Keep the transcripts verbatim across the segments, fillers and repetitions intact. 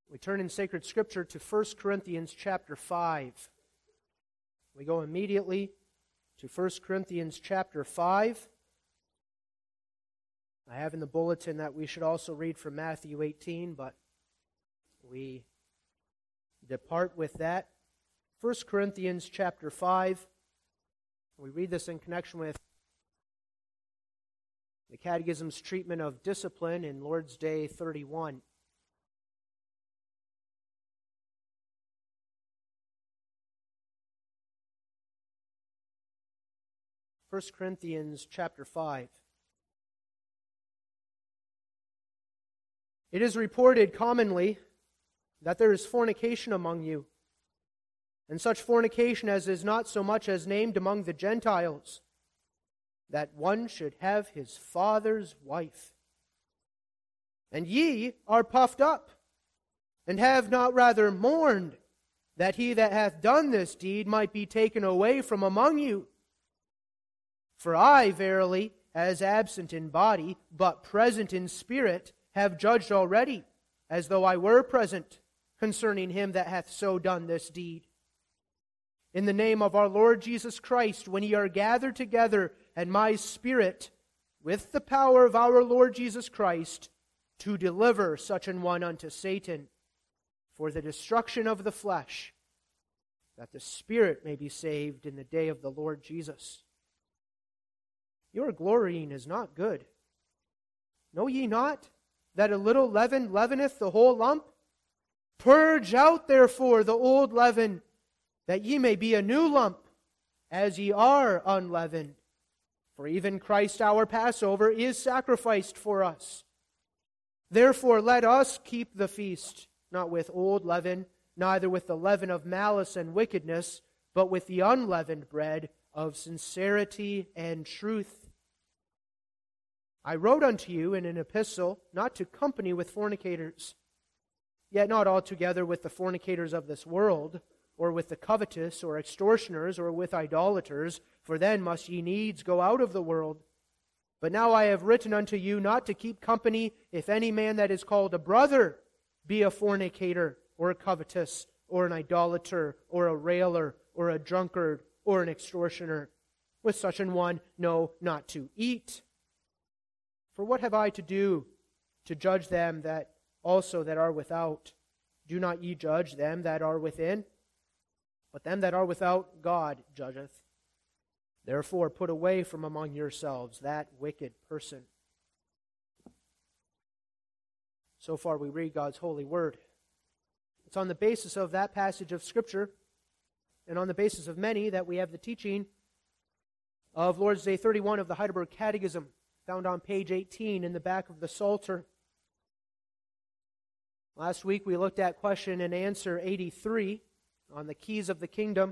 We turn in sacred scripture to First Corinthians chapter five. We go immediately to First Corinthians chapter five. I have in the bulletin that we should also read from Matthew eighteen, but we depart with that. First Corinthians chapter five. We read this in connection with the Catechism's treatment of discipline in Lord's Day thirty-one. First Corinthians chapter five. It is reported commonly that there is fornication among you, and such fornication as is not so much as named among the Gentiles, that one should have his father's wife. And ye are puffed up, and have not rather mourned, that he that hath done this deed might be taken away from among you. For I, verily, as absent in body, but present in spirit, have judged already, as though I were present, concerning him that hath so done this deed. In the name of our Lord Jesus Christ, when ye are gathered together, and my spirit, with the power of our Lord Jesus Christ, to deliver such an one unto Satan, for the destruction of the flesh, that the spirit may be saved in the day of the Lord Jesus. Your glorying is not good. Know ye not that a little leaven leaveneth the whole lump? Purge out therefore the old leaven, that ye may be a new lump, as ye are unleavened. For even Christ our Passover is sacrificed for us. Therefore let us keep the feast, not with old leaven, neither with the leaven of malice and wickedness, but with the unleavened bread of sincerity and truth. I wrote unto you in an epistle not to company with fornicators, yet not altogether with the fornicators of this world, or with the covetous, or extortioners, or with idolaters, for then must ye needs go out of the world. But now I have written unto you not to keep company if any man that is called a brother be a fornicator, or a covetous, or an idolater, or a railer, or a drunkard, or an extortioner. With such an one, no, not to eat. For what have I to do to judge them that also that are without? Do not ye judge them that are within? But them that are without God judgeth. Therefore put away from among yourselves that wicked person. So far we read God's holy word. It's on the basis of that passage of Scripture, and on the basis of many, that we have the teaching of Lord's Day thirty-one of the Heidelberg Catechism, found on page eighteen in the back of the Psalter. Last week we looked at question and answer eighty-three on the keys of the kingdom.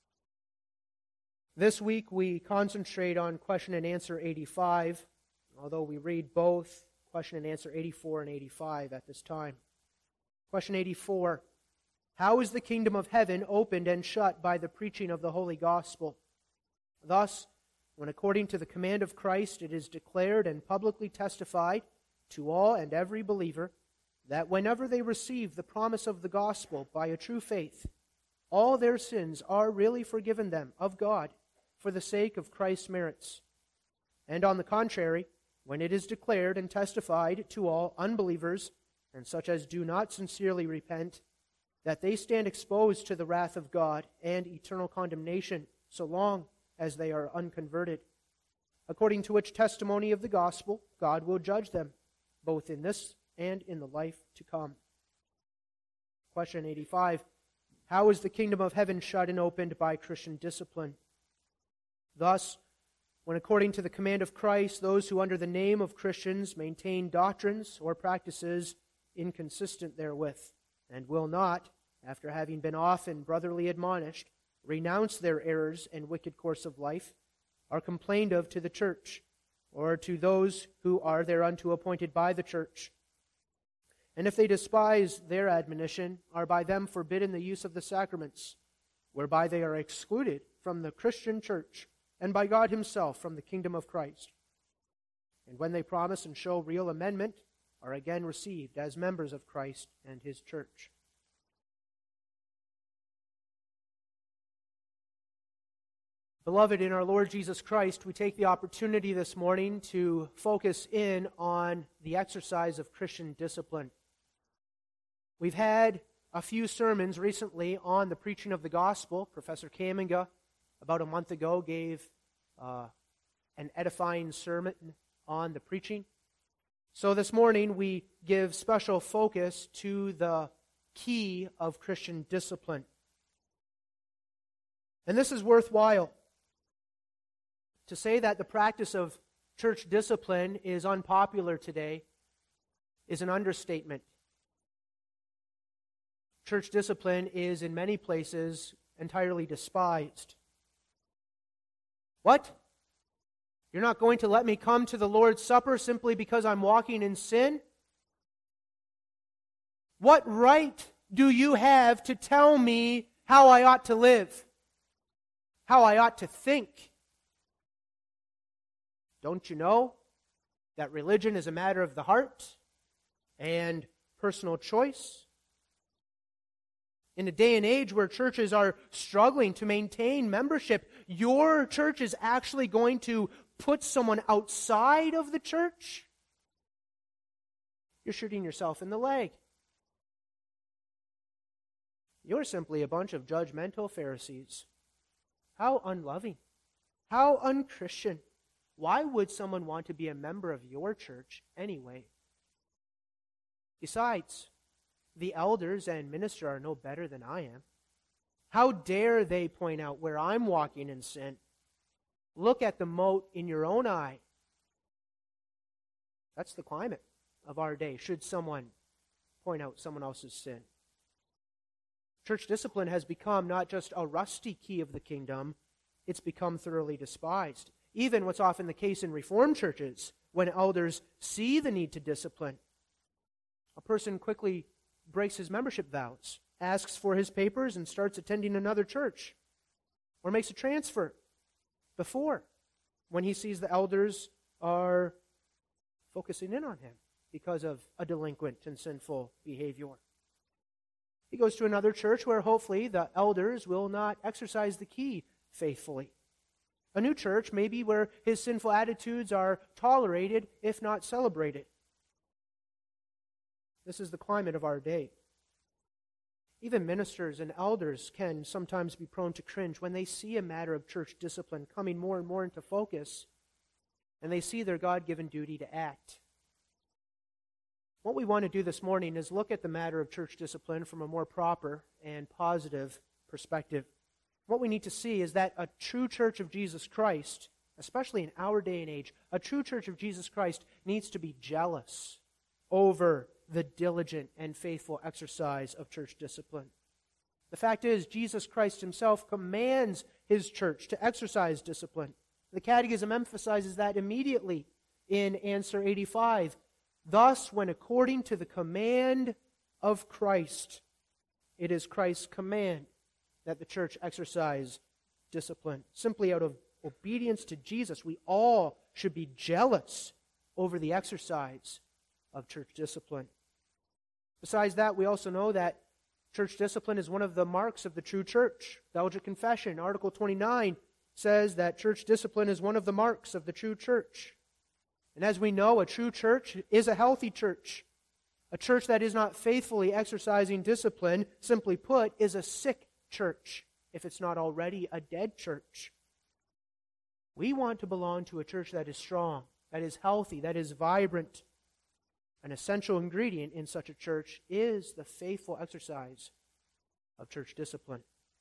This week we concentrate on question and answer eighty-five, although we read both question and answer eighty-four and eighty-five at this time. Question eighty-four. How is the kingdom of heaven opened and shut by the preaching of the holy gospel? Thus, when according to the command of Christ it is declared and publicly testified to all and every believer that whenever they receive the promise of the gospel by a true faith, all their sins are really forgiven them of God for the sake of Christ's merits. And on the contrary, when it is declared and testified to all unbelievers and such as do not sincerely repent, that they stand exposed to the wrath of God and eternal condemnation so long as they are unconverted, according to which testimony of the gospel, God will judge them, both in this and in the life to come. Question eighty-five. How is the kingdom of heaven shut and opened by Christian discipline? Thus, when according to the command of Christ, those who under the name of Christians maintain doctrines or practices inconsistent therewith, and will not, after having been often brotherly admonished, renounce their errors and wicked course of life, are complained of to the church, or to those who are thereunto appointed by the church. And if they despise their admonition, are by them forbidden the use of the sacraments, whereby they are excluded from the Christian church, and by God himself from the kingdom of Christ. And when they promise and show real amendment, are again received as members of Christ and His church. Beloved, in our Lord Jesus Christ, we take the opportunity this morning to focus in on the exercise of Christian discipline. We've had a few sermons recently on the preaching of the gospel. Professor Kamenga, about a month ago, gave uh, an edifying sermon on the preaching. So this morning we give special focus to the key of Christian discipline. And this is worthwhile. To say that the practice of church discipline is unpopular today is an understatement. Church discipline is in many places entirely despised. What? You're not going to let me come to the Lord's Supper simply because I'm walking in sin? What right do you have to tell me how I ought to live? How I ought to think? Don't you know that religion is a matter of the heart and personal choice? In a day and age where churches are struggling to maintain membership, your church is actually going to put someone outside of the church? You're shooting yourself in the leg. You're simply a bunch of judgmental Pharisees. How unloving. How unchristian. Why would someone want to be a member of your church anyway? Besides, the elders and minister are no better than I am. How dare they point out where I'm walking in sin? Look at the mote in your own eye. That's the climate of our day, should someone point out someone else's sin. Church discipline has become not just a rusty key of the kingdom, it's become thoroughly despised. Even what's often the case in Reformed churches, when elders see the need to discipline, a person quickly breaks his membership vows, asks for his papers, and starts attending another church, or makes a transfer before, when he sees the elders are focusing in on him because of a delinquent and sinful behavior. He goes to another church where hopefully the elders will not exercise the key faithfully. A new church, maybe where his sinful attitudes are tolerated, if not celebrated. This is the climate of our day. Even ministers and elders can sometimes be prone to cringe when they see a matter of church discipline coming more and more into focus, and they see their God-given duty to act. What we want to do this morning is look at the matter of church discipline from a more proper and positive perspective. What we need to see is that a true church of Jesus Christ, especially in our day and age, a true church of Jesus Christ needs to be jealous over the diligent and faithful exercise of church discipline. The fact is, Jesus Christ himself commands his church to exercise discipline. The Catechism emphasizes that immediately in answer eighty-five. Thus, when according to the command of Christ, it is Christ's command that the church exercise discipline. Simply out of obedience to Jesus, we all should be jealous over the exercise of church discipline. Besides that, we also know that church discipline is one of the marks of the true church. Belgic Confession, Article twenty-nine, says that church discipline is one of the marks of the true church. And as we know, a true church is a healthy church. A church that is not faithfully exercising discipline, simply put, is a sick church, if it's not already a dead church. We want to belong to a church that is strong, that is healthy, that is vibrant. An essential ingredient in such a church is the faithful exercise of church discipline.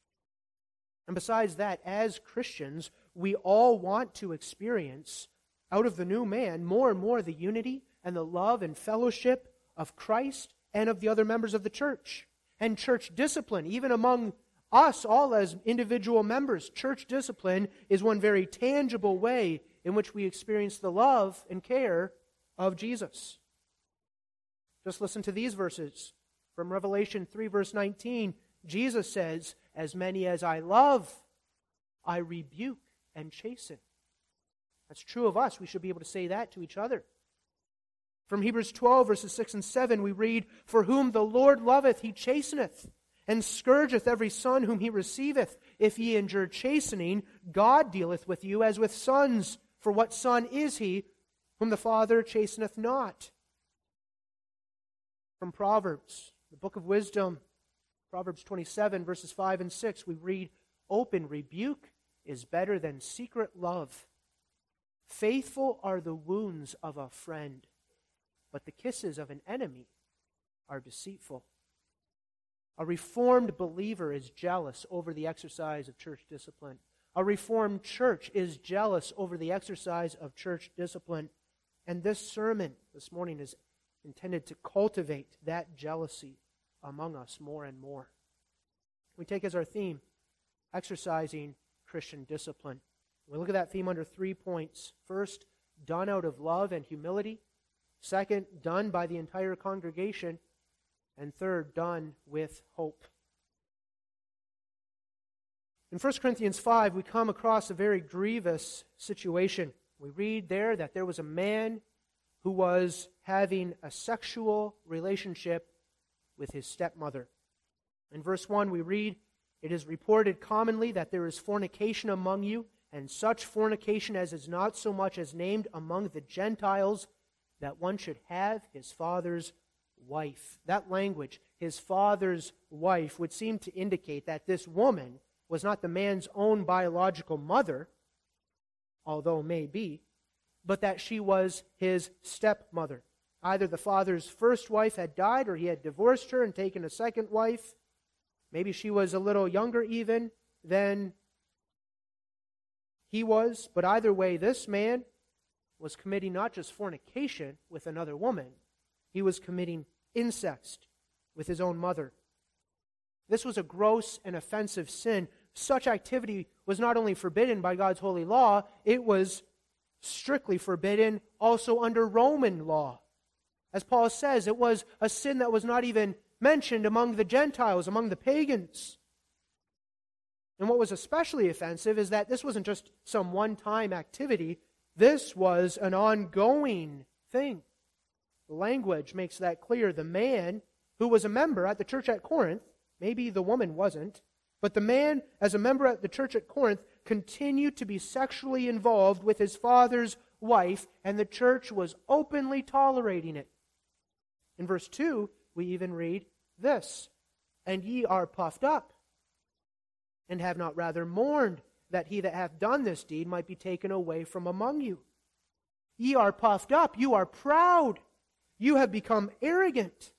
And besides that, as Christians, we all want to experience, out of the new man, more and more the unity and the love and fellowship of Christ and of the other members of the church. And church discipline, even among us all as individual members, church discipline is one very tangible way in which we experience the love and care of Jesus. Just listen to these verses from Revelation three, verse nineteen. Jesus says, "As many as I love, I rebuke and chasten." That's true of us. We should be able to say that to each other. From Hebrews twelve, verses six and seven, we read, "For whom the Lord loveth, he chasteneth, and scourgeth every son whom he receiveth. If ye endure chastening, God dealeth with you as with sons. For what son is he whom the Father chasteneth not?" From Proverbs, the book of wisdom, Proverbs twenty-seven, verses five and six, we read, "Open rebuke is better than secret love. Faithful are the wounds of a friend, but the kisses of an enemy are deceitful." A reformed believer is jealous over the exercise of church discipline. A reformed church is jealous over the exercise of church discipline. And this sermon this morning is intended to cultivate that jealousy among us more and more. We take as our theme, exercising Christian discipline. We look at that theme under three points. First, done out of love and humility. Second, done by the entire congregation. And third, done with hope. In First Corinthians five, we come across a very grievous situation. We read there that there was a man who was having a sexual relationship with his stepmother. In verse one, we read, "It is reported commonly that there is fornication among you, and such fornication as is not so much as named among the Gentiles, that one should have his father's wife." That language, his father's wife, would seem to indicate that this woman was not the man's own biological mother, although may be, but that she was his stepmother. Either the father's first wife had died, or he had divorced her and taken a second wife. Maybe she was a little younger even than he was. But either way, this man was committing not just fornication with another woman, he was committing incest with his own mother. This was a gross and offensive sin. Such activity was not only forbidden by God's holy law, it was strictly forbidden also under Roman law. As Paul says, it was a sin that was not even mentioned among the Gentiles, among the pagans. And what was especially offensive is that this wasn't just some one-time activity. This was an ongoing thing. The language makes that clear. The man who was a member at the church at Corinth, maybe the woman wasn't, but the man, as a member at the church at Corinth, continued to be sexually involved with his father's wife, and the church was openly tolerating it. In verse two, we even read this, "And ye are puffed up, and have not rather mourned, that he that hath done this deed might be taken away from among you." Ye are puffed up, you are proud, you have become arrogant.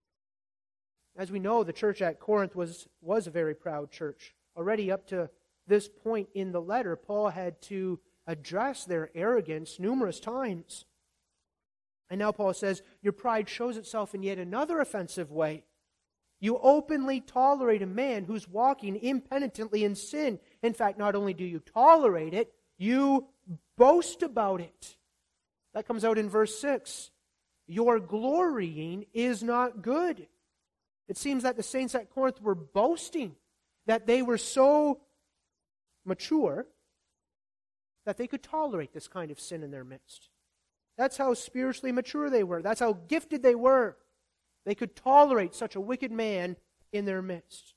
As we know, the church at Corinth was, was a very proud church. Already up to this point in the letter, Paul had to address their arrogance numerous times. And now Paul says, your pride shows itself in yet another offensive way. You openly tolerate a man who's walking impenitently in sin. In fact, not only do you tolerate it, you boast about it. That comes out in verse six. Your glorying is not good. It seems that the saints at Corinth were boasting that they were so mature that they could tolerate this kind of sin in their midst. That's how spiritually mature they were. That's how gifted they were. They could tolerate such a wicked man in their midst.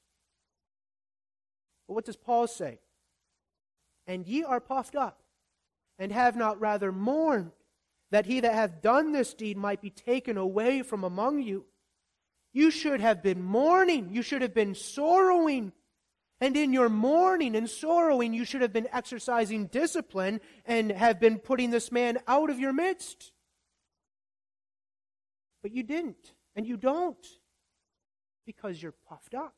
But what does Paul say? "And ye are puffed up, and have not rather mourned, that he that hath done this deed might be taken away from among you." You should have been mourning. You should have been sorrowing. And in your mourning and sorrowing, you should have been exercising discipline and have been putting this man out of your midst. But you didn't, and you don't, because you're puffed up.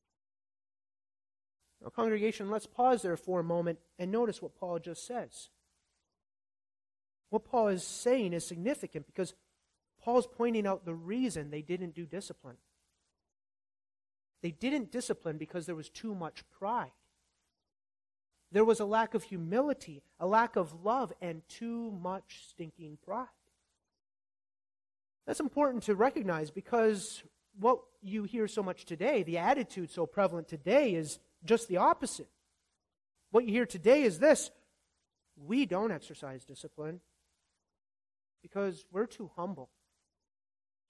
Now, congregation, let's pause there for a moment and notice what Paul just says. What Paul is saying is significant because Paul's pointing out the reason they didn't do discipline. They didn't discipline because there was too much pride. There was a lack of humility, a lack of love, and too much stinking pride. That's important to recognize because what you hear so much today, the attitude so prevalent today, is just the opposite. What you hear today is this: we don't exercise discipline because we're too humble.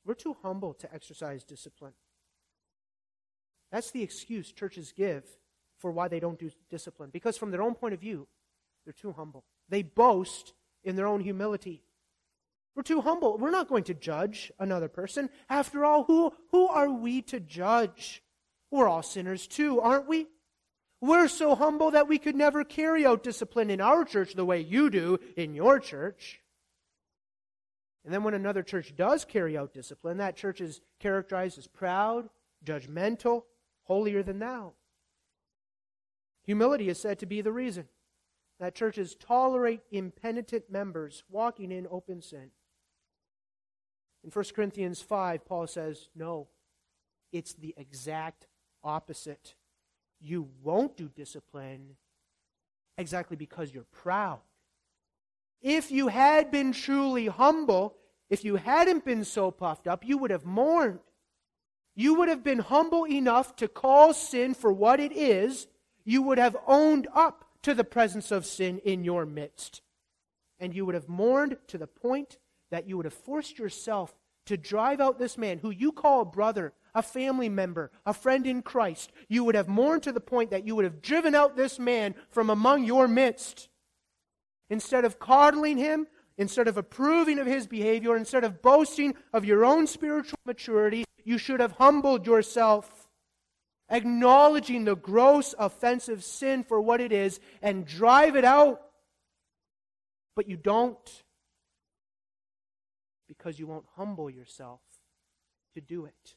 We're too humble to exercise discipline. That's the excuse churches give for why they don't do discipline. Because from their own point of view, they're too humble. They boast in their own humility. We're too humble. We're not going to judge another person. After all, who, who are we to judge? We're all sinners too, aren't we? We're so humble that we could never carry out discipline in our church the way you do in your church. And then when another church does carry out discipline, that church is characterized as proud, judgmental, holier than thou. Humility is said to be the reason that churches tolerate impenitent members walking in open sin. In First Corinthians five, Paul says, no, it's the exact opposite. You won't do discipline exactly because you're proud. If you had been truly humble, if you hadn't been so puffed up, you would have mourned. You would have been humble enough to call sin for what it is. You would have owned up to the presence of sin in your midst. And you would have mourned to the point that you would have forced yourself to drive out this man who you call a brother, a family member, a friend in Christ. You would have mourned to the point that you would have driven out this man from among your midst. Instead of coddling him, instead of approving of his behavior, instead of boasting of your own spiritual maturity, you should have humbled yourself, acknowledging the gross, offensive sin for what it is, and drive it out. But you don't, because you won't humble yourself to do it.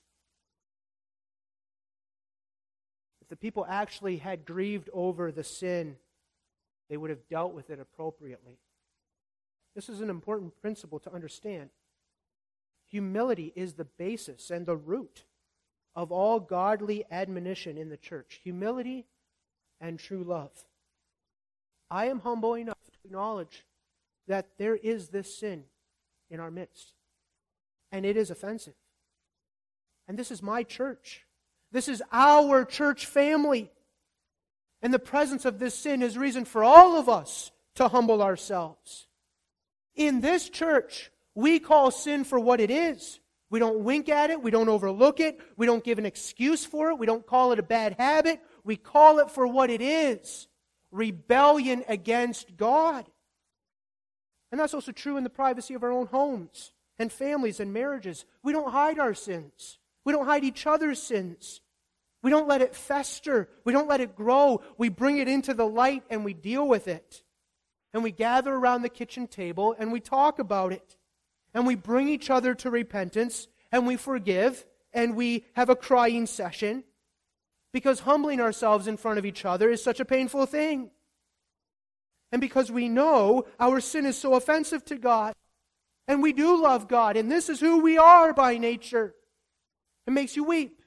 If the people actually had grieved over the sin, they would have dealt with it appropriately. This is an important principle to understand. Humility is the basis and the root of all godly admonition in the church. Humility and true love. I am humble enough to acknowledge that there is this sin in our midst. And it is offensive. And this is my church. This is our church family. And the presence of this sin is reason for all of us to humble ourselves. In this church, we call sin for what it is. We don't wink at it. We don't overlook it. We don't give an excuse for it. We don't call it a bad habit. We call it for what it is. Rebellion against God. And that's also true in the privacy of our own homes and families and marriages. We don't hide our sins. We don't hide each other's sins. We don't let it fester. We don't let it grow. We bring it into the light and we deal with it. And we gather around the kitchen table and we talk about it. And we bring each other to repentance and we forgive and we have a crying session. Because humbling ourselves in front of each other is such a painful thing. And because we know our sin is so offensive to God. And we do love God. And this is who we are by nature. It makes you weep.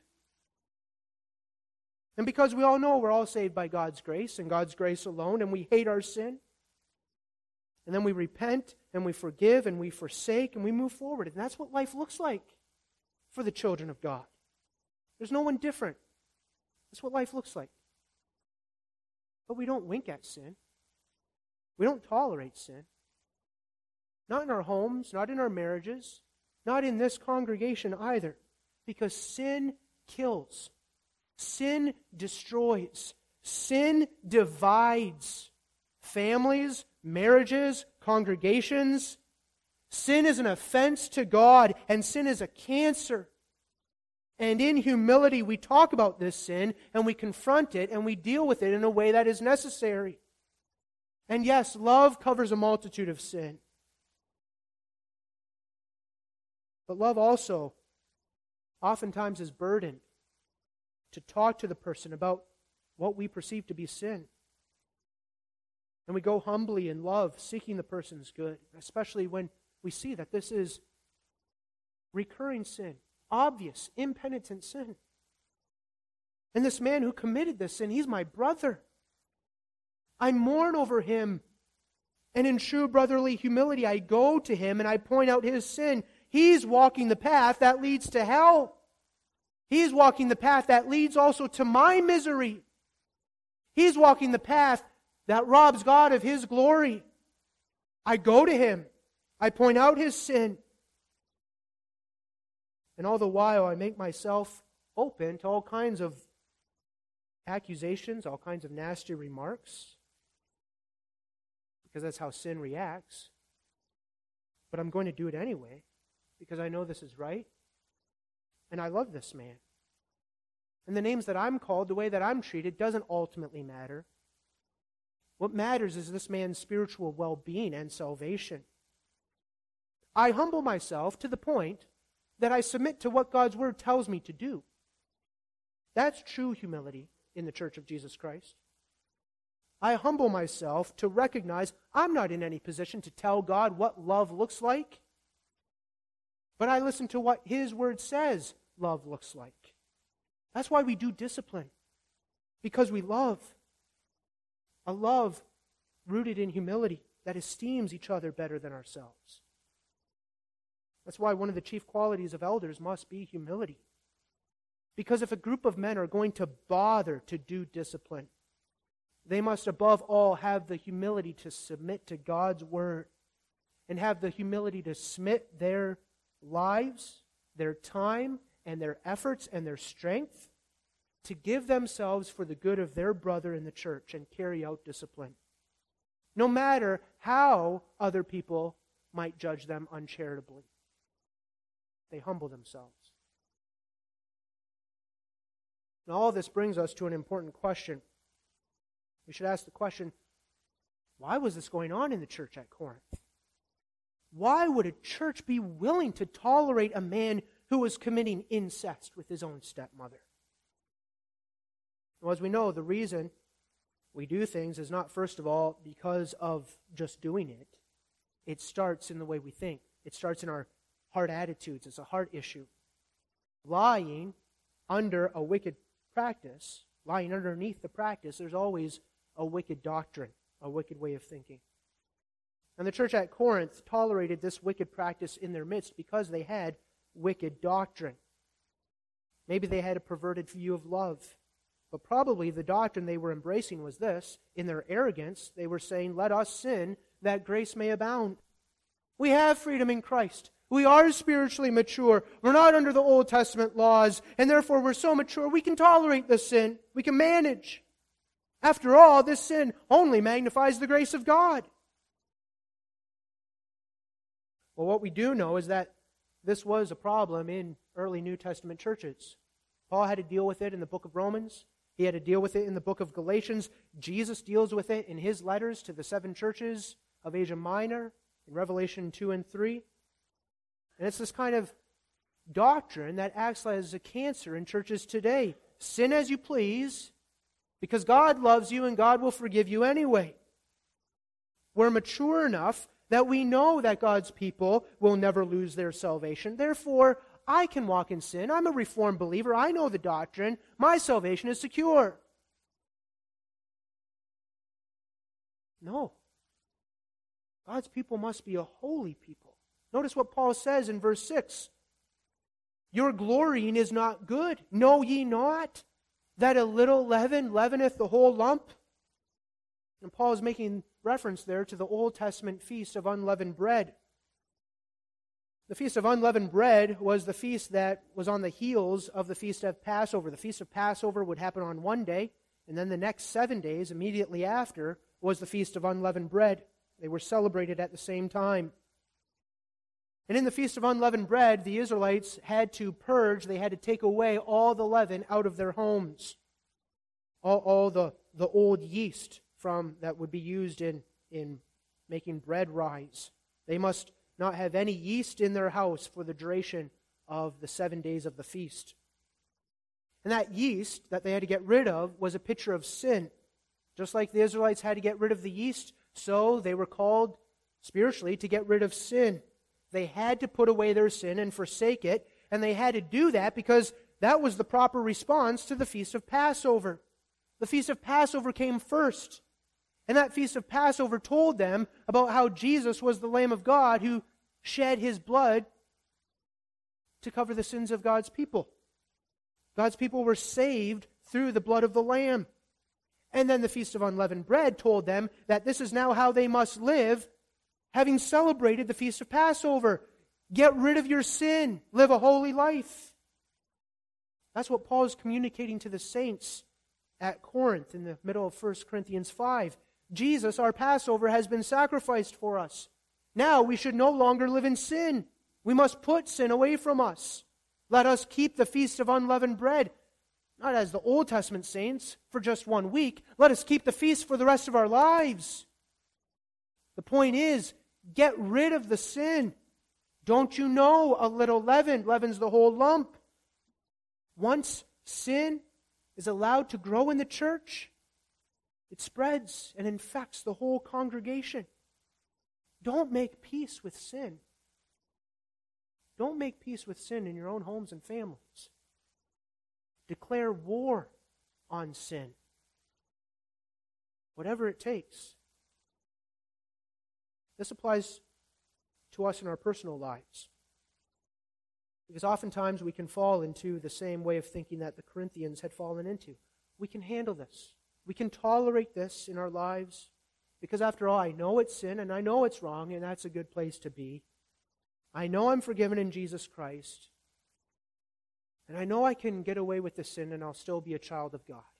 And because we all know we're all saved by God's grace and God's grace alone, and we hate our sin, and then we repent and we forgive and we forsake and we move forward. And that's what life looks like for the children of God. There's no one different. That's what life looks like. But we don't wink at sin. We don't tolerate sin. Not in our homes, not in our marriages, not in this congregation either. Because sin kills. Sin destroys. Sin divides families, marriages, congregations. Sin is an offense to God, and sin is a cancer. And in humility, we talk about this sin, and we confront it, and we deal with it in a way that is necessary. And yes, love covers a multitude of sin. But love also oftentimes is burdened to talk to the person about what we perceive to be sin. And we go humbly in love, seeking the person's good, especially when we see that this is recurring sin, obvious, impenitent sin. And this man who committed this sin, he's my brother. I mourn over him. And in true brotherly humility, I go to him and I point out his sin. He's walking the path that leads to hell. He's walking the path that leads also to my misery. He's walking the path that robs God of His glory. I go to him. I point out his sin. And all the while I make myself open to all kinds of accusations, all kinds of nasty remarks, because that's how sin reacts. But I'm going to do it anyway, because I know this is right, and I love this man. And the names that I'm called, the way that I'm treated, doesn't ultimately matter. What matters is this man's spiritual well-being and salvation. I humble myself to the point that I submit to what God's Word tells me to do. That's true humility in the Church of Jesus Christ. I humble myself to recognize I'm not in any position to tell God what love looks like, but I listen to what His Word says love looks like. That's why we do discipline, because we love. A love rooted in humility that esteems each other better than ourselves. That's why one of the chief qualities of elders must be humility. Because if a group of men are going to bother to do discipline, they must above all have the humility to submit to God's Word and have the humility to submit their lives, their time, and their efforts and their strength to give themselves for the good of their brother in the church and carry out discipline. No matter how other people might judge them uncharitably. They humble themselves. Now, all this brings us to an important question. We should ask the question, why was this going on in the church at Corinth? Why would a church be willing to tolerate a man who was committing incest with his own stepmother? Well, as we know, the reason we do things is not, first of all, because of just doing it. It starts in the way we think. It starts in our heart attitudes. It's a heart issue. Lying under a wicked practice, lying underneath the practice, there's always a wicked doctrine, a wicked way of thinking. And the church at Corinth tolerated this wicked practice in their midst because they had wicked doctrine. Maybe they had a perverted view of love. But probably the doctrine they were embracing was this. In their arrogance, they were saying, let us sin that grace may abound. We have freedom in Christ. We are spiritually mature. We're not under the Old Testament laws, and therefore we're so mature we can tolerate this sin. We can manage. After all, this sin only magnifies the grace of God. Well, what we do know is that this was a problem in early New Testament churches. Paul had to deal with it in the book of Romans. He had to deal with it in the book of Galatians. Jesus deals with it in his letters to the seven churches of Asia Minor in Revelation two and three. And it's this kind of doctrine that acts as a cancer in churches today. Sin as you please, because God loves you and God will forgive you anyway. We're mature enough that we know that God's people will never lose their salvation. Therefore, I can walk in sin. I'm a Reformed believer. I know the doctrine. My salvation is secure. No. God's people must be a holy people. Notice what Paul says in verse six. Your glorying is not good. Know ye not that a little leaven leaveneth the whole lump? And Paul is making reference there to the Old Testament feast of unleavened bread. The Feast of Unleavened Bread was the feast that was on the heels of the Feast of Passover. The Feast of Passover would happen on one day, and then the next seven days immediately after was the Feast of Unleavened Bread. They were celebrated at the same time. And in the Feast of Unleavened Bread, the Israelites had to purge, they had to take away all the leaven out of their homes. All, all the, the old yeast from that would be used in, in making bread rise. They must not have any yeast in their house for the duration of the seven days of the feast. And that yeast that they had to get rid of was a picture of sin. Just like the Israelites had to get rid of the yeast, so they were called spiritually to get rid of sin. They had to put away their sin and forsake it, and they had to do that because that was the proper response to the Feast of Passover. The Feast of Passover came first. And that Feast of Passover told them about how Jesus was the Lamb of God who shed His blood to cover the sins of God's people. God's people were saved through the blood of the Lamb. And then the Feast of Unleavened Bread told them that this is now how they must live, having celebrated the Feast of Passover. Get rid of your sin. Live a holy life. That's what Paul is communicating to the saints at Corinth in the middle of First Corinthians five. Jesus, our Passover, has been sacrificed for us. Now we should no longer live in sin. We must put sin away from us. Let us keep the feast of unleavened bread, not as the Old Testament saints, for just one week. Let us keep the feast for the rest of our lives. The point is, get rid of the sin. Don't you know a little leaven leavens the whole lump? Once sin is allowed to grow in the church, it spreads and infects the whole congregation. Don't make peace with sin. Don't make peace with sin in your own homes and families. Declare war on sin. Whatever it takes. This applies to us in our personal lives. Because oftentimes we can fall into the same way of thinking that the Corinthians had fallen into. We can handle this. We can tolerate this in our lives. Because after all, I know it's sin and I know it's wrong, and that's a good place to be. I know I'm forgiven in Jesus Christ. And I know I can get away with the sin and I'll still be a child of God.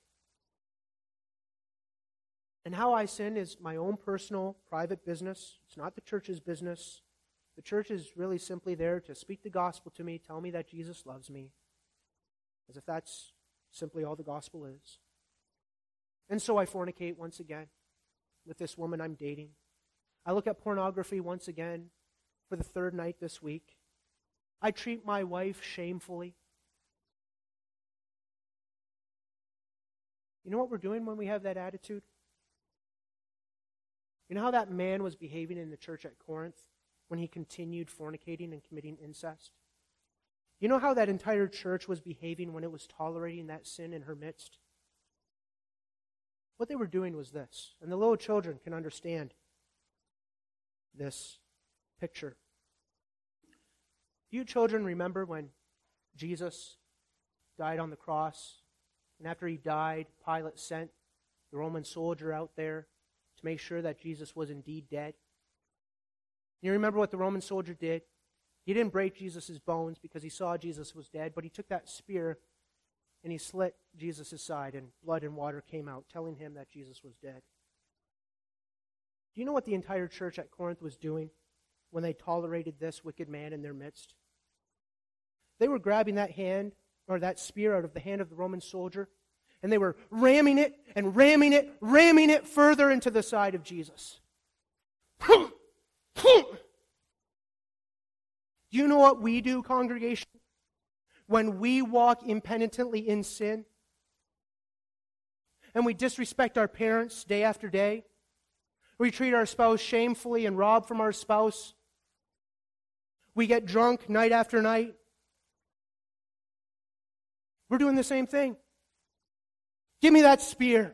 And how I sin is my own personal, private business. It's not the church's business. The church is really simply there to speak the gospel to me, tell me that Jesus loves me, as if that's simply all the gospel is. And so I fornicate once again with this woman I'm dating. I look at pornography once again for the third night this week. I treat my wife shamefully. You know what we're doing when we have that attitude? You know how that man was behaving in the church at Corinth when he continued fornicating and committing incest? You know how that entire church was behaving when it was tolerating that sin in her midst? What they were doing was this, and the little children can understand this picture. Do you children remember when Jesus died on the cross, and after he died, Pilate sent the Roman soldier out there to make sure that Jesus was indeed dead? You remember what the Roman soldier did? He didn't break Jesus' bones because he saw Jesus was dead, but he took that spear and he slit Jesus' side, and blood and water came out, telling him that Jesus was dead. Do you know what the entire church at Corinth was doing when they tolerated this wicked man in their midst? They were grabbing that hand, or that spear out of the hand of the Roman soldier, and they were ramming it and ramming it, ramming it further into the side of Jesus. Do you know what we do, congregation? When we walk impenitently in sin, and we disrespect our parents day after day, we treat our spouse shamefully and rob from our spouse, we get drunk night after night, we're doing the same thing. Give me that spear.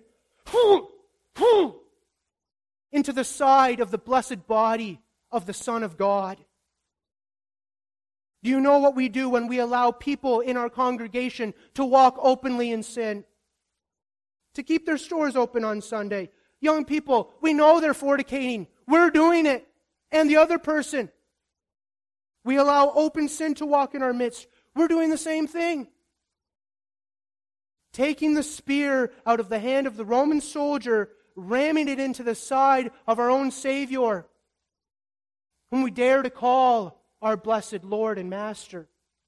Into the side of the blessed body of the Son of God. Do you know what we do when we allow people in our congregation to walk openly in sin? To keep their stores open on Sunday. Young people, we know they're fornicating. We're doing it. And the other person. We allow open sin to walk in our midst. We're doing the same thing. Taking the spear out of the hand of the Roman soldier, ramming it into the side of our own Savior, whom we dare to call our blessed Lord and Master.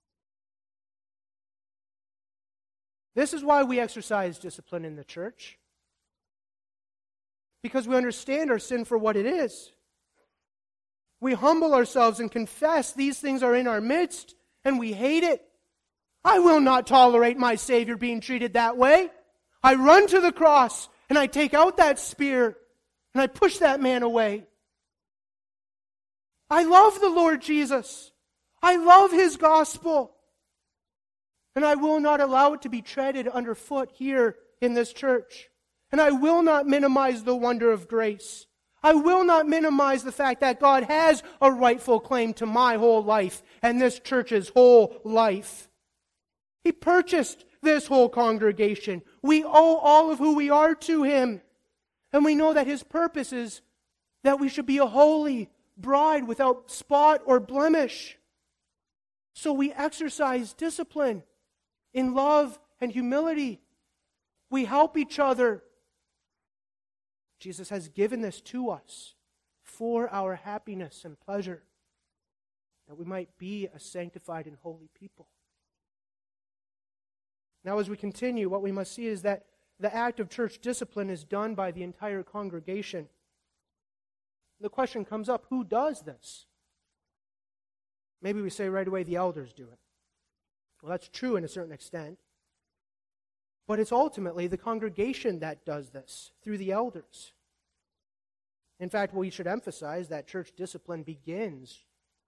This is why we exercise discipline in the church. Because we understand our sin for what it is. We humble ourselves and confess these things are in our midst, and we hate it. I will not tolerate my Savior being treated that way. I run to the cross, and I take out that spear, and I push that man away. I love the Lord Jesus. I love His gospel. And I will not allow it to be treaded underfoot here in this church. And I will not minimize the wonder of grace. I will not minimize the fact that God has a rightful claim to my whole life and this church's whole life. He purchased this whole congregation. We owe all of who we are to Him. And we know that His purpose is that we should be a holy bride without spot or blemish. So we exercise discipline in love and humility. We help each other. Jesus has given this to us for our happiness and pleasure, that we might be a sanctified and holy people. Now, as we continue, what we must see is that the act of church discipline is done by the entire congregation. The question comes up, who does this? Maybe we say right away the elders do it. Well, that's true in a certain extent. But it's ultimately the congregation that does this, through the elders. In fact, we should emphasize that church discipline begins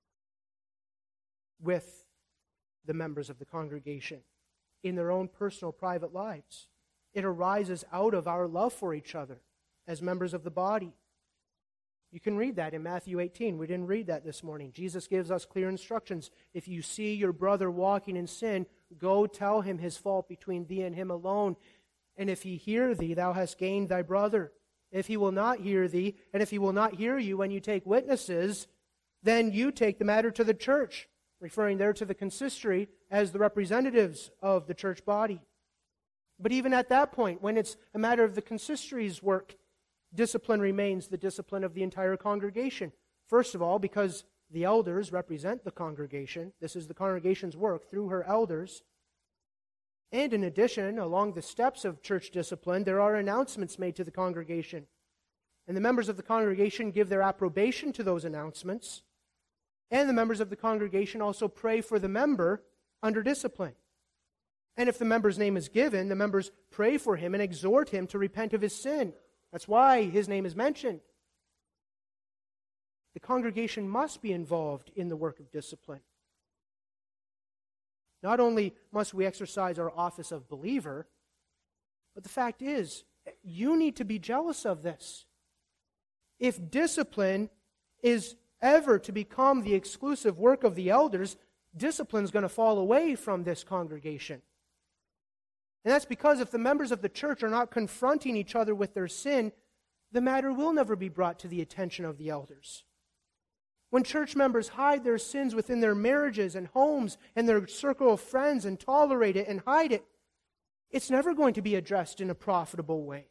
with the members of the congregation in their own personal, private lives. It arises out of our love for each other as members of the body. You can read that in Matthew eighteen. We didn't read that this morning. Jesus gives us clear instructions. If you see your brother walking in sin, go tell him his fault between thee and him alone. And if he hear thee, thou hast gained thy brother. If he will not hear thee, and if he will not hear you when you take witnesses, then you take the matter to the church, referring there to the consistory as the representatives of the church body. But even at that point, when it's a matter of the consistory's work, discipline remains the discipline of the entire congregation. First of all, because the elders represent the congregation. This is the congregation's work through her elders. And in addition, along the steps of church discipline, there are announcements made to the congregation. And the members of the congregation give their approbation to those announcements. And the members of the congregation also pray for the member under discipline. And if the member's name is given, the members pray for him and exhort him to repent of his sin. That's why his name is mentioned. The congregation must be involved in the work of discipline. Not only must we exercise our office of believer, but the fact is, you need to be jealous of this. If discipline is ever to become the exclusive work of the elders, discipline is going to fall away from this congregation. And that's because if the members of the church are not confronting each other with their sin, the matter will never be brought to the attention of the elders. When church members hide their sins within their marriages and homes and their circle of friends and tolerate it and hide it, it's never going to be addressed in a profitable way.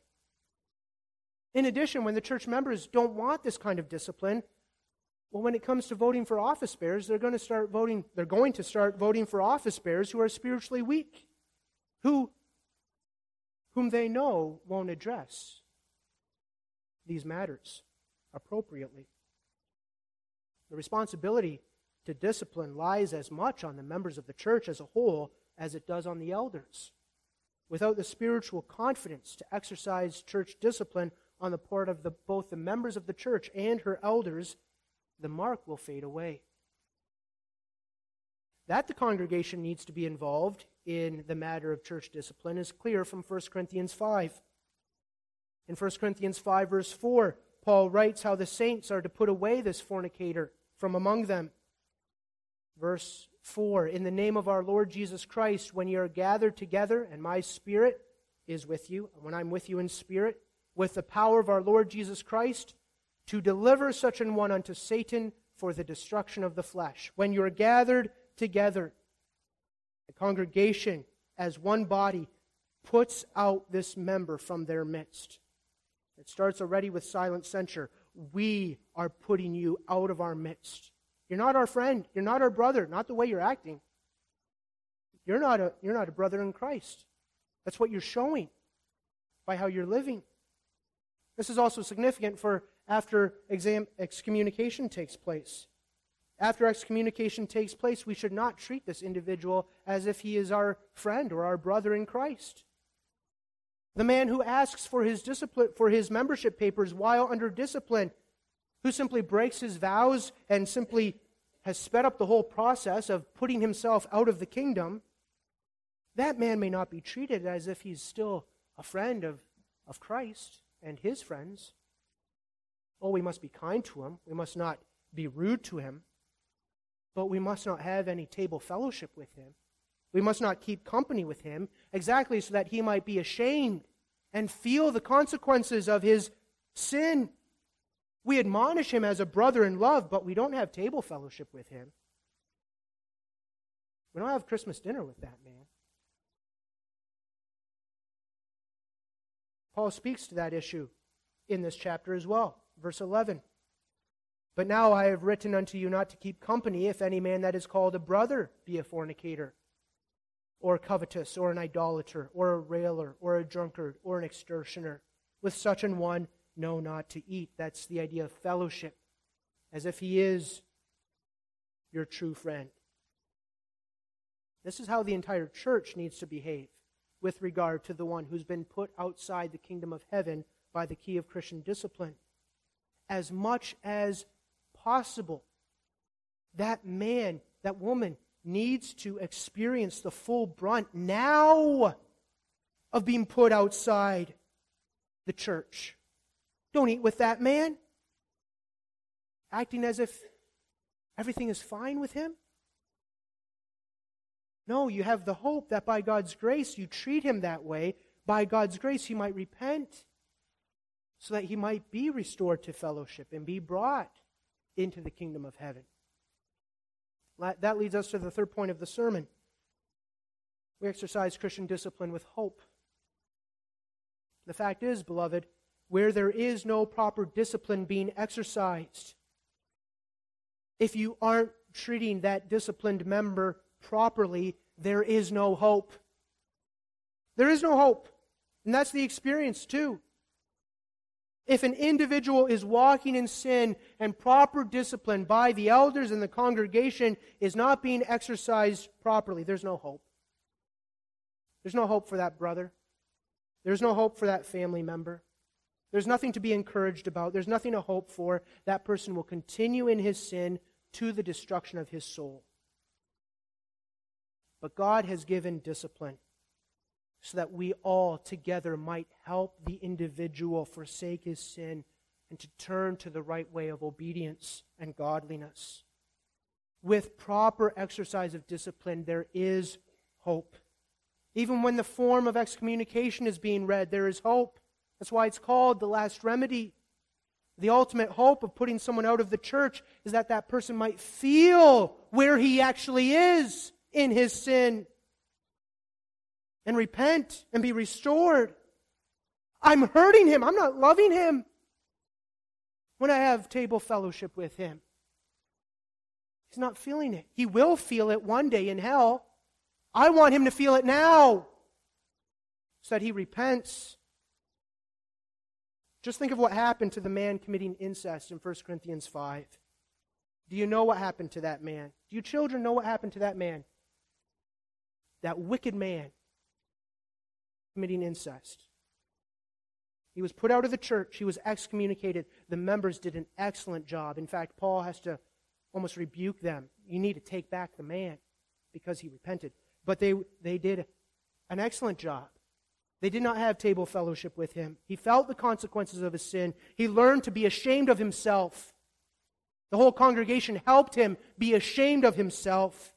In addition, when the church members don't want this kind of discipline, well, when it comes to voting for office bearers, they're going to start voting, they're going to start voting for office bearers who are spiritually weak, who whom they know won't address these matters appropriately. The responsibility to discipline lies as much on the members of the church as a whole as it does on the elders. Without the spiritual confidence to exercise church discipline on the part of the, both the members of the church and her elders, the mark will fade away. That the congregation needs to be involved in the matter of church discipline is clear from First Corinthians five. In First Corinthians five, verse four, Paul writes how the saints are to put away this fornicator from among them. Verse four, in the name of our Lord Jesus Christ, when you are gathered together, and my spirit is with you, when I'm with you in spirit, with the power of our Lord Jesus Christ, to deliver such an one unto Satan for the destruction of the flesh. When you are gathered together, the congregation as one body puts out this member from their midst. It starts already with silent censure. We are putting you out of our midst. You're not our friend. You're not our brother. Not the way you're acting. You're not a, you're not a brother in Christ. That's what you're showing by how you're living. This is also significant for after exam, excommunication takes place. After excommunication takes place, we should not treat this individual as if he is our friend or our brother in Christ. The man who asks for his discipline, for his membership papers while under discipline, who simply breaks his vows and simply has sped up the whole process of putting himself out of the kingdom, that man may not be treated as if he's still a friend of, of Christ and his friends. Oh, we must be kind to him. We must not be rude to him. But we must not have any table fellowship with him. We must not keep company with him, exactly so that he might be ashamed and feel the consequences of his sin. We admonish him as a brother in love, but we don't have table fellowship with him. We don't have Christmas dinner with that man. Paul speaks to that issue in this chapter as well. Verse eleven. But now I have written unto you not to keep company if any man that is called a brother be a fornicator, or covetous, or an idolater, or a railer, or a drunkard, or an extortioner. With such an one, no, not to eat. That's the idea of fellowship, as if he is your true friend. This is how the entire church needs to behave with regard to the one who's been put outside the kingdom of heaven by the key of Christian discipline. As much as possible, that man, that woman, needs to experience the full brunt now of being put outside the church. Don't eat with that man, acting as if everything is fine with him. No, you have the hope that by God's grace you treat him that way. By God's grace he might repent, so that he might be restored to fellowship and be brought into the kingdom of heaven. That leads us to the third point of the sermon. We exercise Christian discipline with hope. The fact is, beloved, where there is no proper discipline being exercised, if you aren't treating that disciplined member properly, there is no hope. There is no hope. And that's the experience too. If an individual is walking in sin and proper discipline by the elders and the congregation is not being exercised properly, there's no hope. There's no hope for that brother. There's no hope for that family member. There's nothing to be encouraged about. There's nothing to hope for. That person will continue in his sin to the destruction of his soul. But God has given discipline so that we all together might help the individual forsake his sin and to turn to the right way of obedience and godliness. With proper exercise of discipline, there is hope. Even when the form of excommunication is being read, there is hope. That's why it's called the last remedy. The ultimate hope of putting someone out of the church is that that person might feel where he actually is in his sin and repent and be restored. I'm hurting him. I'm not loving him when I have table fellowship with him. He's not feeling it. He will feel it one day in hell. I want him to feel it now so that he repents. Just think of what happened to the man committing incest in First Corinthians five. Do you know what happened to that man? Do you children know what happened to that man? That wicked man committing incest. He was put out of the church. He was excommunicated. The members did an excellent job. In fact, Paul has to almost rebuke them. You need to take back the man because he repented. But they, they did an excellent job. They did not have table fellowship with him. He felt the consequences of his sin. He learned to be ashamed of himself. The whole congregation helped him be ashamed of himself.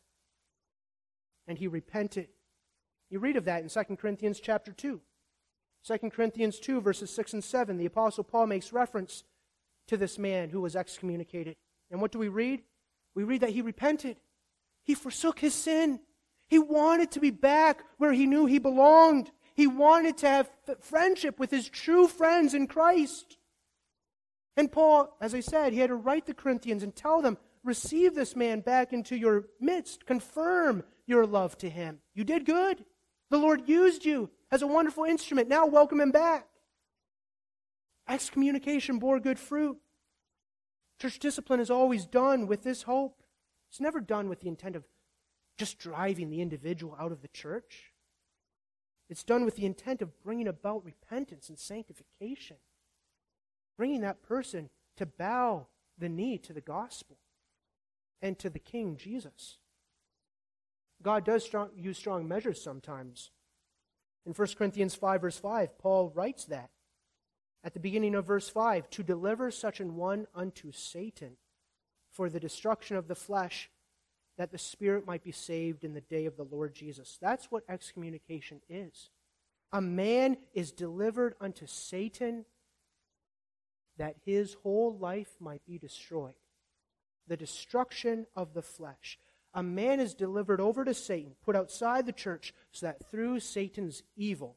And he repented. You read of that in Second Corinthians chapter two. Second Corinthians two, verses six and seven. The Apostle Paul makes reference to this man who was excommunicated. And what do we read? We read that he repented. He forsook his sin. He wanted to be back where he knew he belonged. He wanted to have friendship with his true friends in Christ. And Paul, as I said, he had to write the Corinthians and tell them, receive this man back into your midst. Confirm your love to him. You did good. The Lord used you as a wonderful instrument. Now welcome him back. Excommunication bore good fruit. Church discipline is always done with this hope. It's never done with the intent of just driving the individual out of the church. It's done with the intent of bringing about repentance and sanctification. Bringing that person to bow the knee to the gospel and to the King Jesus. God does strong, use strong measures sometimes. In First Corinthians five, verse five, Paul writes that. At the beginning of verse five, to deliver such an one unto Satan for the destruction of the flesh, that the spirit might be saved in the day of the Lord Jesus. That's what excommunication is. A man is delivered unto Satan that his whole life might be destroyed. The destruction of the flesh. A man is delivered over to Satan, put outside the church, so that through Satan's evil,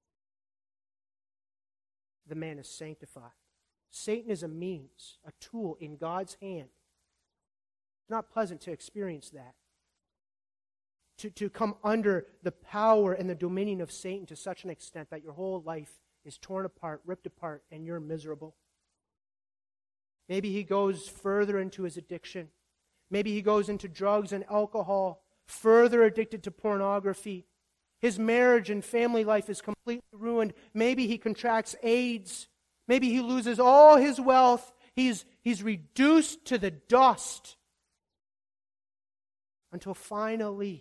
the man is sanctified. Satan is a means, a tool in God's hand. It's not pleasant to experience that. To, to come under the power and the dominion of Satan to such an extent that your whole life is torn apart, ripped apart, and you're miserable. Maybe he goes further into his addiction. Maybe he goes into drugs and alcohol, further addicted to pornography. His marriage and family life is completely ruined. Maybe he contracts AIDS. Maybe he loses all his wealth. He's, he's reduced to the dust until finally,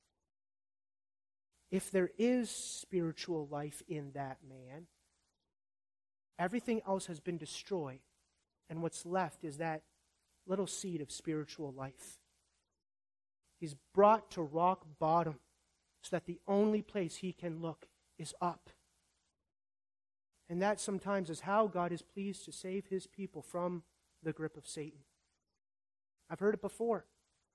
if there is spiritual life in that man, everything else has been destroyed, and what's left is that little seed of spiritual life. He's brought to rock bottom so that the only place he can look is up. And that sometimes is how God is pleased to save His people from the grip of Satan. I've heard it before.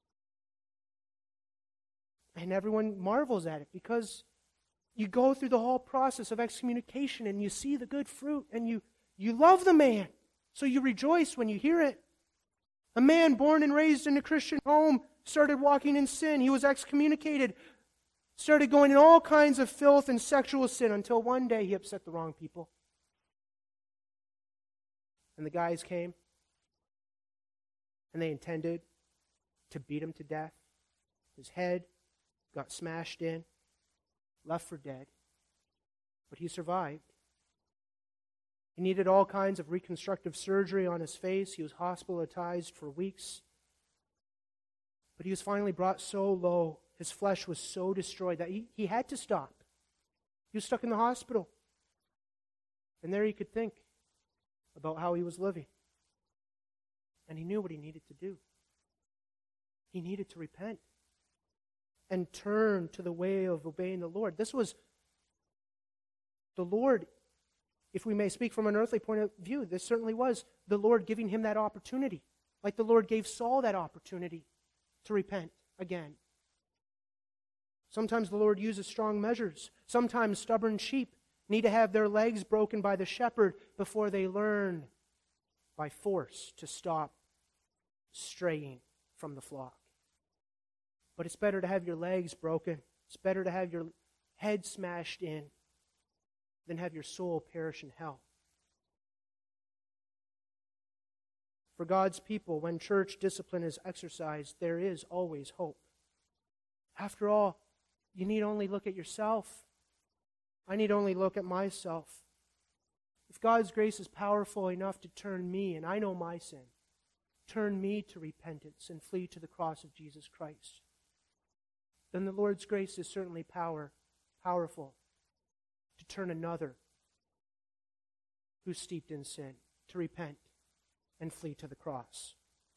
And everyone marvels at it because you go through the whole process of excommunication and you see the good fruit and you, you love the man. So you rejoice when you hear it. A man born and raised in a Christian home started walking in sin. He was excommunicated, started going in all kinds of filth and sexual sin until one day he upset the wrong people. And the guys came and they intended to beat him to death. His head got smashed in, left for dead. But he survived. He needed all kinds of reconstructive surgery on his face. He was hospitalized for weeks. But he was finally brought so low, his flesh was so destroyed that he, he had to stop. He was stuck in the hospital. And there he could think about how he was living. And he knew what he needed to do. He needed to repent and turn to the way of obeying the Lord. This was the Lord, if we may speak from an earthly point of view, this certainly was the Lord giving him that opportunity, like the Lord gave Saul that opportunity to repent again. Sometimes the Lord uses strong measures. Sometimes stubborn sheep need to have their legs broken by the shepherd before they learn by force to stop straying from the flock. But it's better to have your legs broken. It's better to have your head smashed in than have your soul perish in hell. For God's people, when church discipline is exercised, there is always hope. After all, you need only look at yourself. I need only look at myself. If God's grace is powerful enough to turn me, and I know my sin, turn me to repentance and flee to the cross of Jesus Christ, then the Lord's grace is certainly power, powerful to turn another who's steeped in sin to repent and flee to the cross.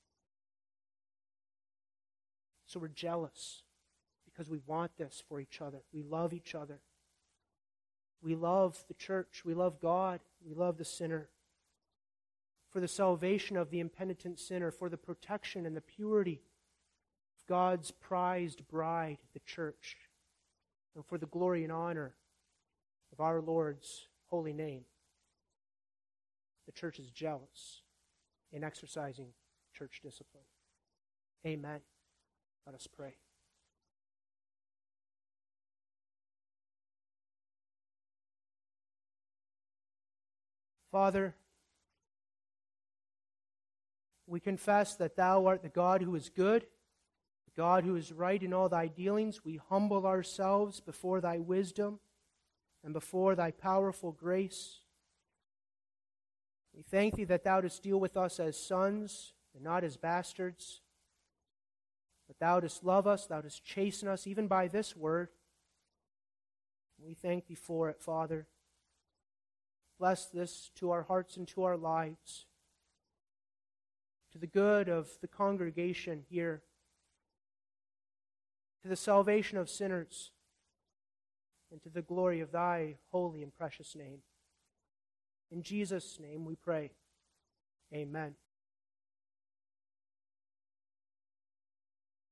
So we're jealous because we want this for each other. We love each other. We love the church. We love God. We love the sinner. For the salvation of the impenitent sinner, for the protection and the purity of God's prized bride, the church, and for the glory and honor of our Lord's holy name. The church is jealous in exercising church discipline. Amen. Let us pray. Father, we confess that Thou art the God who is good, the God who is right in all Thy dealings. We humble ourselves before Thy wisdom and before Thy powerful grace. We thank Thee that Thou dost deal with us as sons and not as bastards, that Thou dost love us, Thou dost chasten us, even by this word. We thank Thee for it, Father. Bless this to our hearts and to our lives, to the good of the congregation here, to the salvation of sinners, and to the glory of Thy holy and precious name. In Jesus' name we pray. Amen.